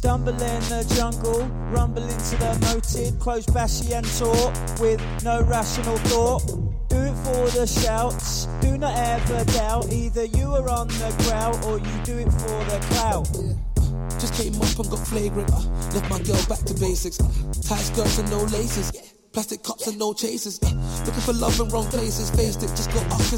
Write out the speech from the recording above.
Stumble in the jungle, rumble into the motive, close bashy and talk with no rational thought. Do it for the shouts, do not ever doubt. Either you are on the grout or you do it for the clout. Just came up and got flagrant. Left my girl back to basics. Tight skirts and no laces. Plastic cups and no chasers. Looking for love in wrong places. Faced it, just got up.